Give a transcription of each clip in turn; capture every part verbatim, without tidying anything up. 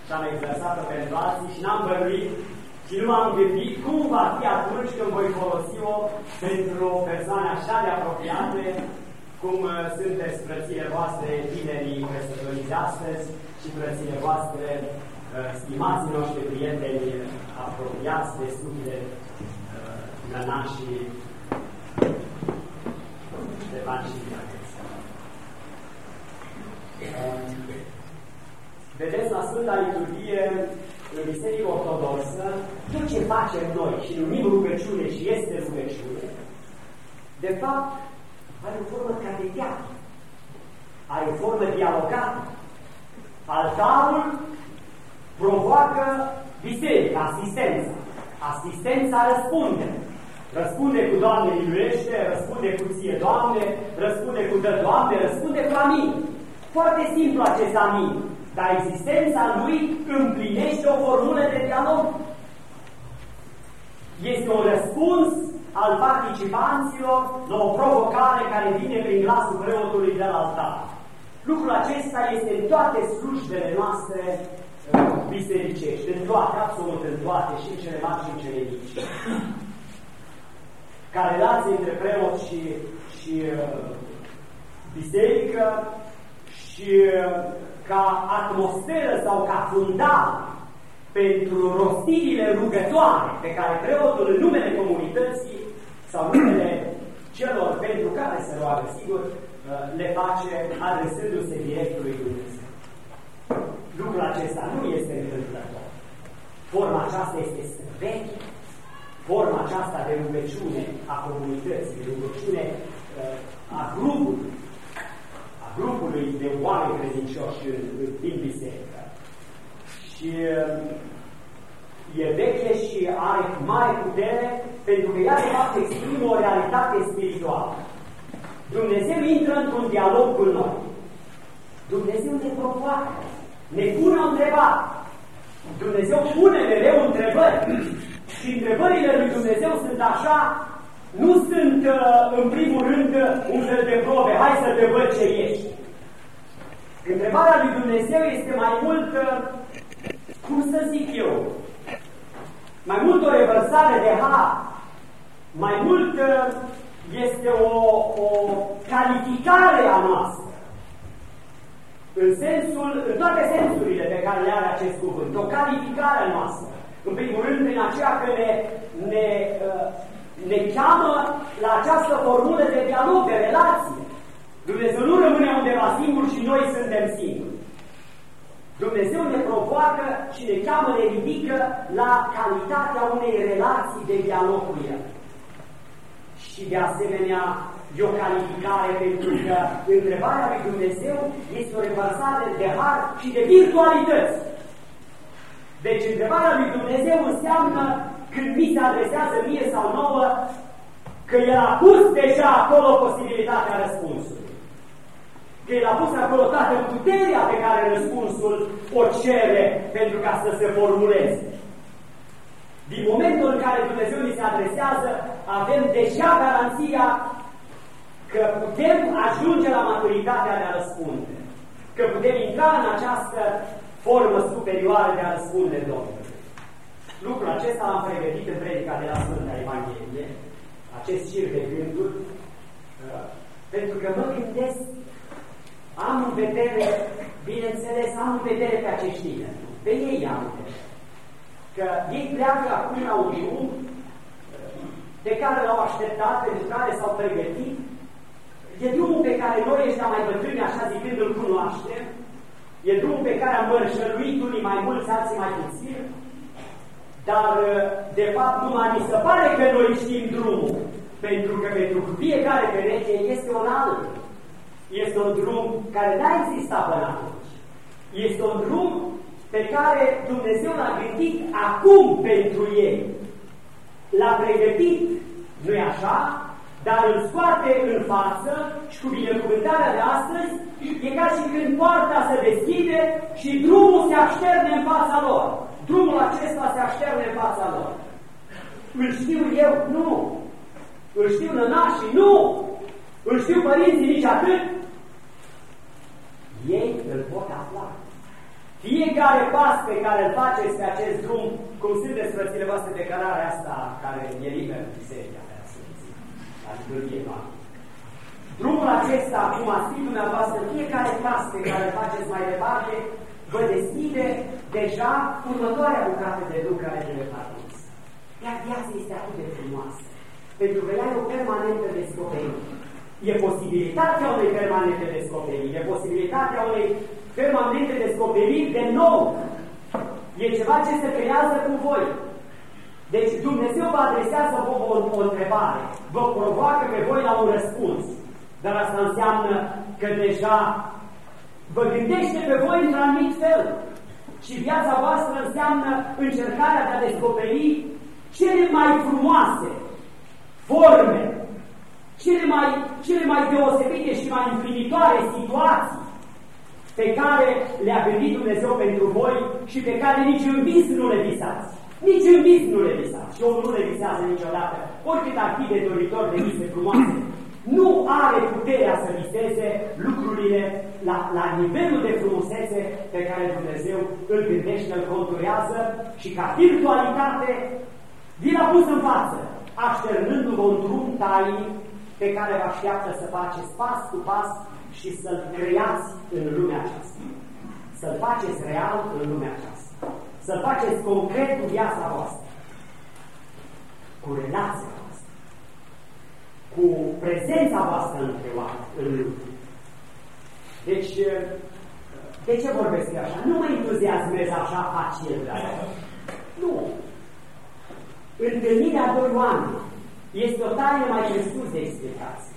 și am exersat-o pentru alții și n-am bănuit și nu m-am gândit cum va fi atunci când voi folosi-o pentru persoane așa de apropiate cum sunteți frățile voastre, tinerii căsătoriți astăzi și frățile voastre, stimații noștri prieteni apropiați de suflet, nănașii Ștefan și Diaconis. Vedeți, la Sfânta Liturghie, în Biserica Ortodoxă, tot ce facem noi și numim rugăciune și este rugăciune, de fapt, are o formă catechiată, are o formă dialogată. Altarul provoacă biserica, asistența. Asistența răspunde. Răspunde cu Doamne iubește, răspunde cu ție Doamne, răspunde cu dă Doamne, răspunde cu amin. Foarte simplu acest amin, dar existența lui împlinește o formulă de dialog. Este un răspuns al participanților la o provocare care vine prin glasul preotului de la altar. Lucrul acesta este în toate slujbele noastre bisericești, în toate, absolut în toate, și în cele mari și în cele mici. Ca relație între preot și, și uh, biserică și uh, ca atmosferă sau ca fundal pentru rostirile rugătoare pe care preotul în numele comunității sau numele celor pentru care se roagă, sigur, le face adresându-se directului Dumnezeu. Lucrul acesta nu este întâmplător. Forma aceasta este veche, forma aceasta de rugăciune a comunității, de rugăciune a grupului, a grupului de oameni credincioși din biserică. Și e veche și are mare putere pentru că ea de fapt exprimă o realitate spirituală. Dumnezeu intră într-un dialog cu noi. Dumnezeu ne provoacă, ne pune o întrebare. Dumnezeu pune mereu întrebări. Și întrebările lui Dumnezeu sunt așa, nu sunt în primul rând un fel de probe, hai să te văd ce ești. Întrebarea lui Dumnezeu este mai mult, cum să zic eu, mai mult o revărsare de har, mai mult este o, o calificare a noastră, în sensul, în toate sensurile pe care le are acest cuvânt, o calificare a noastră. În primul rând, prin aceea că ne, ne, ne cheamă la această formulă de dialog, de relație. Dumnezeu nu rămâne undeva singur și noi suntem singuri. Dumnezeu ne provoacă și ne cheamă, ne ridică la calitatea unei relații de dialog cu El. Și de asemenea, e o calificare pentru că întrebarea lui Dumnezeu este o revărsare de har și de virtualități. Deci întrebarea lui Dumnezeu înseamnă, când mi se adresează mie sau nouă, că El a pus deja acolo posibilitatea răspunsului. Că El a pus acolo toată puterea pe care răspunsul o cere pentru ca să se formuleze. Din momentul în care Dumnezeu ni se adresează, avem deja garanția că putem ajunge la maturitatea de a răspunde. Că putem intra în această formă superioară de a răspunde Domnului. Lucrul acesta l-am pregătit în predica de la Sfânta Evanghelie, acest șir de gânduri, pentru că mă gândesc, am în vedere, bineînțeles, am în vedere pe acești tineri, pe ei am în vedere. Că ei pleacă acum la un drum pe care l-au așteptat, pentru care s-au pregătit. E drumul pe care noi ăștia mai bătrâni, așa zicând, îl cunoaștem. E drumul pe care am mărșăluit unii mai mulți, alții mai puțin. Dar, de fapt, numai mi se pare că noi știm drumul. Pentru că pentru fiecare pereche este un alt. Este un drum care n-a existat până atunci. Este un drum pe care Dumnezeu l-a gândit acum pentru ei. L-a pregătit, nu-i așa? Dar îl scoate în față și cu binecuvântarea de astăzi e ca și când poarta se deschide și drumul se așterne în fața lor. Drumul acesta se așterne în fața lor. Îl știu eu? Nu. Îl știu nănașii? Nu. Îl știu părinții? Nici atât. Ei îl pot afla. Fiecare pas pe care îl faceți pe acest drum, cum sunteți, frățile voastre, de cărarea asta care e liber în biserica mea, să zic, la liturghie noastră. Drumul acesta, cum a scris dumneavoastră, fiecare pas pe care îl faceți mai departe, vă deschide deja următoarea bucată de drum care trebuie parcurs. Iar viața este atât de frumoasă, pentru că ea e o permanentă descoperire. E posibilitatea unei permanente descoperiri, e posibilitatea unei permanente descoperiri de nou. E ceva ce se creează cu voi. Deci Dumnezeu vă adresează vă o, o întrebare, vă provoacă pe voi la un răspuns. Dar asta înseamnă că deja vă gândește pe voi într-un anumit fel. Și viața voastră înseamnă încercarea de a descoperi cele mai frumoase forme, cele mai, cele mai deosebite și mai împlinitoare situații pe care le-a gândit Dumnezeu pentru voi și pe care nici în vis nu le visați. Nici în vis nu le visați. Și omul nu le visează niciodată. Oricât ar fi de doritor de vise frumoase, nu are puterea să viseze lucrurile la, la nivelul de frumusețe pe care Dumnezeu îl gândește, îl conturează și ca virtualitate vi l-a pus în față, așternându-vă un drum tainic pe care vă așteaptă să faceți pas cu pas și să-l creați în lumea aceasta. Să-l faceți real în lumea aceasta. Să-l faceți concret cu viața voastră, cu relația voastră, cu prezența voastră între oameni, în lume. Deci, de ce vorbesc eu așa? Nu mă entuziasmez așa facil, dar nu. Întâlnirea doi oameni este o taină mai presus de explicație.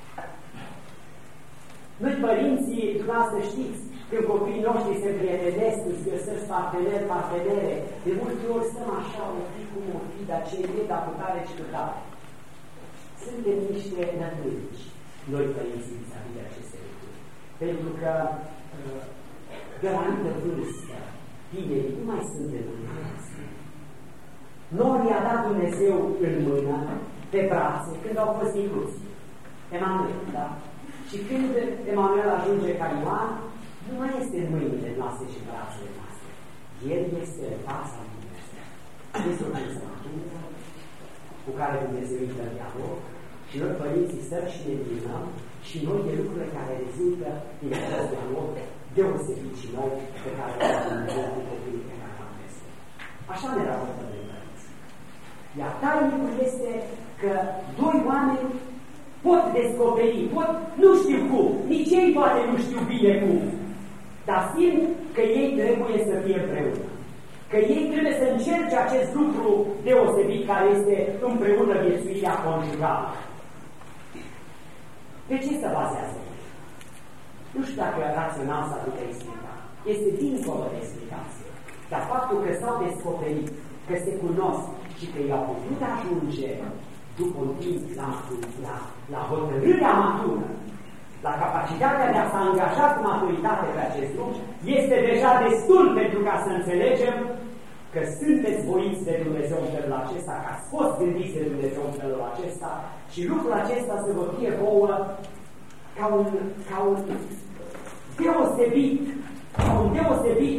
Noi, părinții, dumneavoastră știți, când copiii noștri se prietenesc, îți găsesc parteneri, partenere, de multe ori stăm așa, o fi cum o fi, dar ce e, dar cu tare și cu tare. Suntem niște năturici, noi, părinții, vis-a-vis de aceste lucruri. Pentru că, de la anumită vârstă, tinerii nu mai sunt de dumneavoastră. Noi i-a dat Dumnezeu în mână, pe brațe, când au fost inclusi. Emanuel, da? Și când Emanuel ajunge ca Ioan, nu mai este în mâinile noastre și brațele noastre. El este în fața lui Dumnezeu. Este o înțelepciune cu care Dumnezeu intră în dialog și noi, părinții, stăm și ne minăm și noi de lucrurile care rezultă din acest dialog deosebit și nou pe care le avem Dumnezeu cu copiii pe care am văzut. Așa ne raportăm de părinți. Iar tainicul este că doi oameni pot descoperi, pot, nu știu cum, nici ei poate nu știu bine cum, dar simt că ei trebuie să fie împreună. Că ei trebuie să încerce acest lucru deosebit care este împreună viețuirea conjugală. Pe ce se bazează? Nu știu dacă rațional s-a putea explica. Este dincolo de explicație. Dar faptul că s-au descoperit, că se cunosc și că i-au putut ajunge după un timp la, la, la hotărârea matură, la capacitatea de a s-a angajat cu maturitate pe acest drum, este deja destul pentru ca să înțelegem că sunteți voiți de Dumnezeu în felul acesta, că ați fost gândiți de Dumnezeu în felul acesta și lucrul acesta să vă fie vouă ca un, ca un deosebit, ca un deosebit,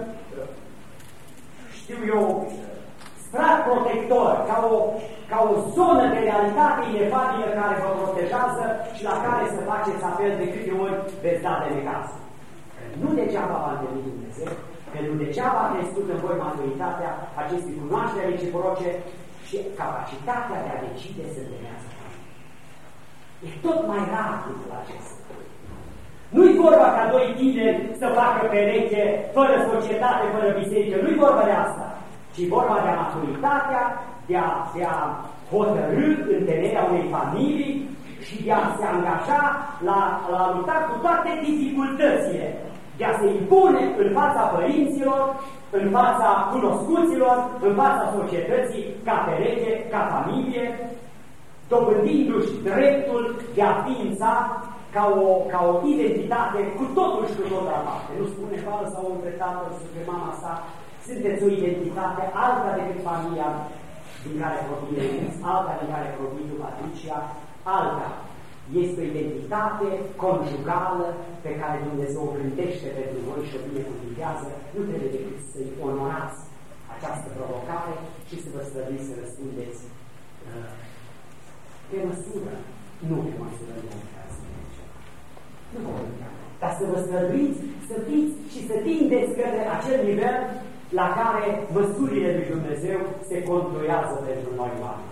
știu eu, strat protector, ca o, ca o zonă de realitate inefabilă care vă protejează și la care să faceți apel de câte ori veți da de necaz. Nu degeaba v-a întâlnit Dumnezeu, că nu degeaba a crescut în voi maturitatea acestei cunoaștere reciproce și capacitatea de a decide să întâlnească. E tot mai rar lucrul acesta. Nu-i vorba ca doi tineri să facă pereche fără societate, fără biserică. Nu-i vorba de asta, ci vorba de maturitatea, de a, de a hotărâ întemeierea unei familii și de a se angaja la, la lupta cu toate dificultățile, de a se impune în fața părinților, în fața cunoscuților, în fața societății, ca pereche, ca familie, dobândindu-și dreptul de a ființa ca o, ca o identitate cu totul și cu totul aparte. Nu spune fără sau între tatăl, între mama sa, sunteți o identitate alta decât familia din care provine, alta din care provine Patricia, alta Este o identitate conjugală pe care Dumnezeu o gândește pentru voi și o binecuvintează. Nu trebuie decât să-i onorați această provocare și să vă străduiți să răspundeți uh, pe măsură, nu pe măsură de lucrează. Nu vă uita, dar să vă străduiți, să fiți și să tindeți către acel nivel la care măsurile lui Dumnezeu se conturează pentru noi oameni.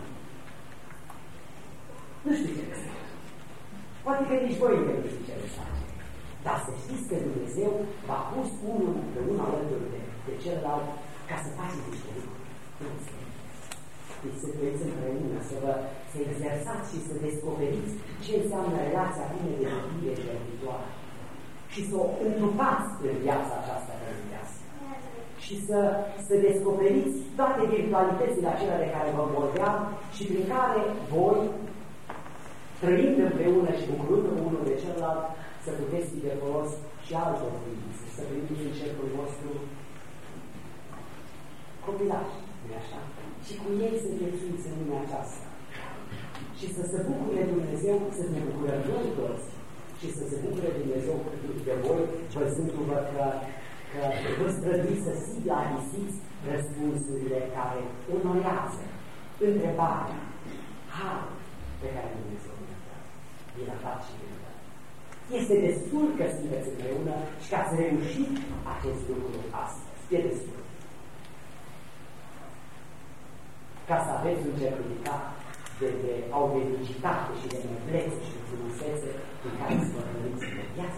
Nu știu ce este. Poate că nici voi încă nu știu ce veți face. Dar să știți că Dumnezeu v-a pus unul pe unul alături de, de celălalt ca să faceți niște lucruri. Deci să trăiți împreună, să vă să exersați și să descoperiți ce înseamnă relația plină de iubire și viitoare. Și să o întrupați în viața aceasta religioasă. Și să, să descoperiți toate virtualitățile acelea de care vă vorbeam și prin care voi, trăind împreună și bucurându-vă unul de celălalt, să puteți fi de folos și altor ființe, să primiți în cercul vostru copilași, nu-i așa? Și cu ei să viețuiți în lumea aceasta. Și să se bucure Dumnezeu, să ne bucurăm noi toți, și să se bucure Dumnezeu de voi, văzându-vă că, că vă străduiți să sigarisiți răspunsurile care onorează întrebarea, har pe care Dumnezeu ne dă. Din a face și din a Este destul că sunteți împreună și ca să reușiți acest lucru astăzi. E destul. Ca să aveți un certificat de, de autenticitate și de noblețe și de frumusețe în care să vă trăiți de viață.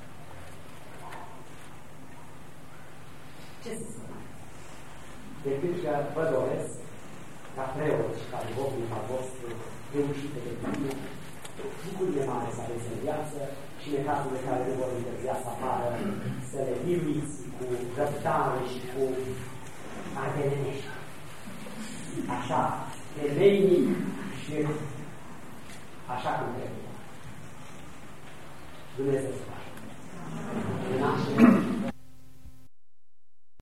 Ce să spun? Decât că vă doresc ca preoți și ca duhovnica vostru reușite de bine, bucurie mare să aveți în viață și în cazul de care nu vor întârzia să apară, să le biruiți cu răbdare și cu ardelenești. Așa, de veinic și așa cum trebuie. Dumnezeu